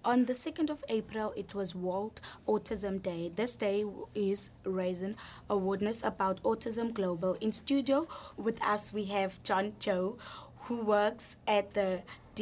On the 2nd of April, it was World Autism Day. This day is raising awareness about autism global. In studio with us, we have John Cho, who works at the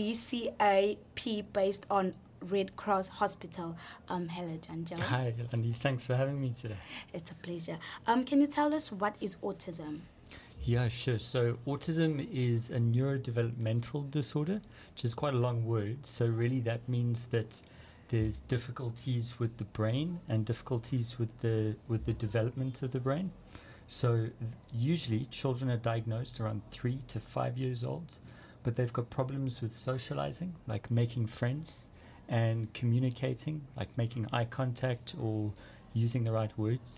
DCAP based on Red Cross Hospital. Hello, John Cho. Hi, Yolandi. Thanks for having me today. It's a pleasure. Can you tell us what is autism? Yeah, sure. So autism is a neurodevelopmental disorder, which is quite a long word. So really that means that there's difficulties with the brain and difficulties with the development of the brain. So usually children are diagnosed around 3 to 5 years old, but they've got problems with socializing, like making friends, and communicating, like making eye contact or using the right words.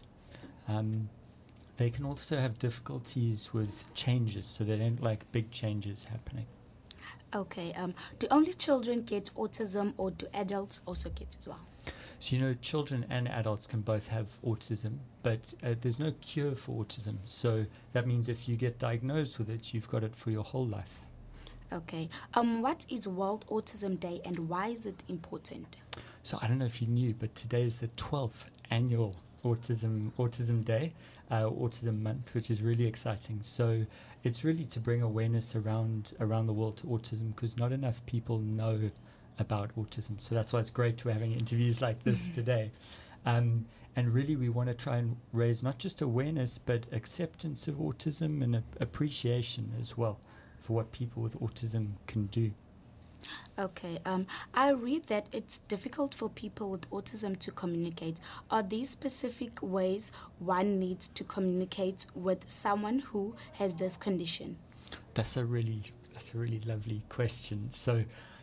They can also have difficulties with changes, so they don't like big changes happening. Okay. Do only children get autism, or do adults also get as well? So, children and adults can both have autism, but there's no cure for autism. So that means if you get diagnosed with it, you've got it for your whole life. Okay. What is World Autism Day and why is it important? So I don't know if you knew, but today is the 12th annual Autism Day, Autism Month, which is really exciting. So it's really to bring awareness around the world to autism, because not enough people know about autism. So that's why it's great we're having interviews like this today. And really we want to try and raise not just awareness, but acceptance of autism and appreciation as well for what people with autism can do. Okay. I read that it's difficult for people with autism to communicate. Are there specific ways one needs to communicate with someone who has this condition? That's a really lovely question. So,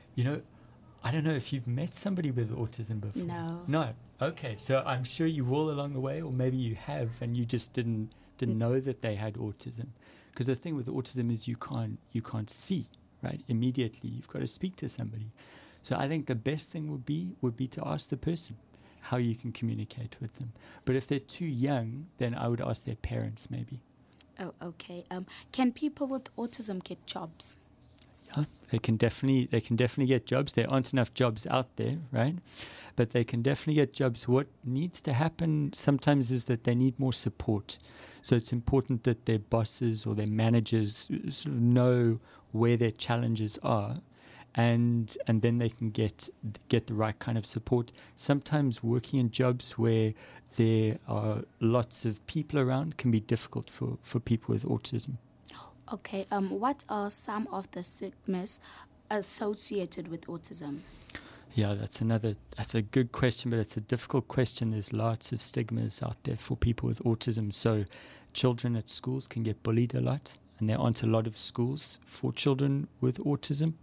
I don't know if you've met somebody with autism before. No. Okay. So I'm sure you will along the way, or maybe you have, and you just didn't know that they had autism. Because the thing with autism is you can't see. Right, immediately you've got to speak to somebody. So I think the best thing would be to ask the person how you can communicate with them. But if they're too young, then I would ask their parents maybe. Oh, okay. Can people with autism get jobs? Yeah, they can definitely get jobs. There aren't enough jobs out there, right? But they can definitely get jobs. What needs to happen sometimes is that they need more support. So it's important that their bosses or their managers sort of know where their challenges are, and then they can get the right kind of support. Sometimes working in jobs where there are lots of people around can be difficult for people with autism. Okay. What are some of the stigmas associated with autism? Yeah, that's a good question, but it's a difficult question. There's lots of stigmas out there for people with autism. So children at schools can get bullied a lot, and there aren't a lot of schools for children with autism.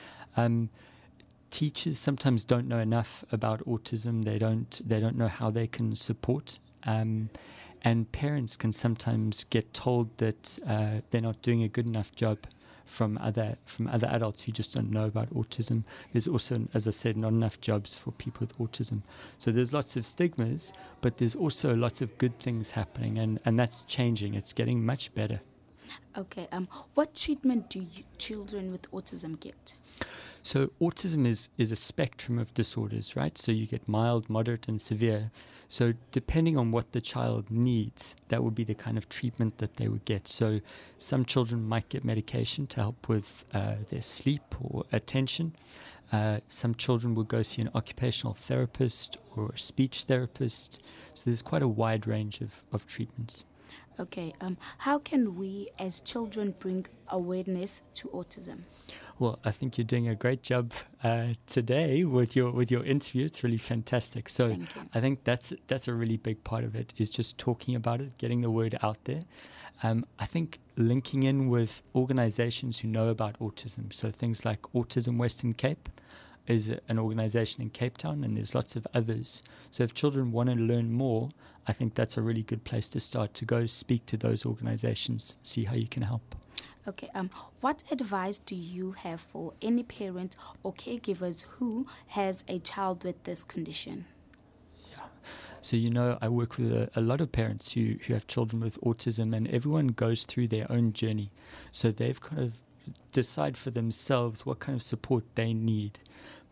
Teachers sometimes don't know enough about autism. They don't know how they can support. And parents can sometimes get told that they're not doing a good enough job from other adults who just don't know about autism. There's also, as I said, not enough jobs for people with autism. So there's lots of stigmas, but there's also lots of good things happening, and that's changing. It's getting much better. Okay. What treatment do children with autism get? So autism is a spectrum of disorders, right? So you get mild, moderate, and severe. So depending on what the child needs, that would be the kind of treatment that they would get. So some children might get medication to help with their sleep or attention. Some children will go see an occupational therapist or a speech therapist. So there's quite a wide range of treatments. Okay. How can we as children bring awareness to autism? Well, I think you're doing a great job today with your interview. It's really fantastic. So I think that's a really big part of it, is just talking about it, getting the word out there. I think linking in with organizations who know about autism. So things like Autism Western Cape is an organization in Cape Town, and there's lots of others. So if children want to learn more, I think that's a really good place to start, to go speak to those organizations, see how you can help. Okay. What advice do you have for any parent or caregivers who has a child with this condition? Yeah. So, I work with a lot of parents who have children with autism, and everyone goes through their own journey. So they've kind of decide for themselves what kind of support they need.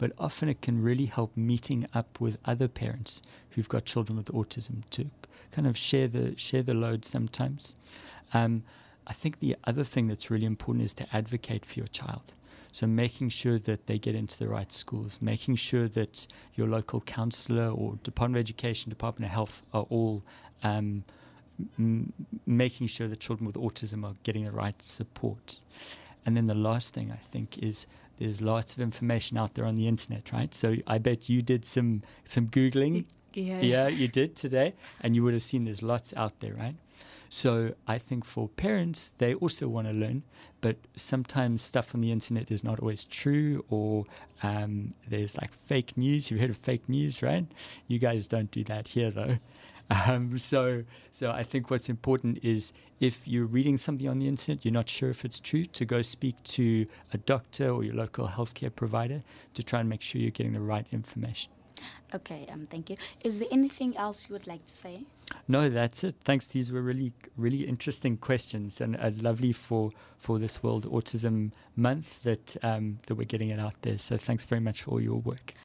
but often it can really help meeting up with other parents who've got children with autism to kind of share the load sometimes. I think the other thing that's really important is to advocate for your child. So making sure that they get into the right schools, making sure that your local counsellor or Department of Education, Department of Health are all making sure that children with autism are getting the right support. And then the last thing I think is there's lots of information out there on the internet, right? So I bet you did some Googling. Yes. Yeah, you did today, and you would have seen there's lots out there, right? So I think for parents, they also want to learn, but sometimes stuff on the internet is not always true, or there's like fake news. You've heard of fake news, right? You guys don't do that here, though. So I think what's important is if you're reading something on the internet, you're not sure if it's true, to go speak to a doctor or your local healthcare provider to try and make sure you're getting the right information. Okay, thank you. Is there anything else you would like to say? No, that's it. Thanks. These were really, really interesting questions, and lovely for this World Autism Month that we're getting it out there. So thanks very much for all your work.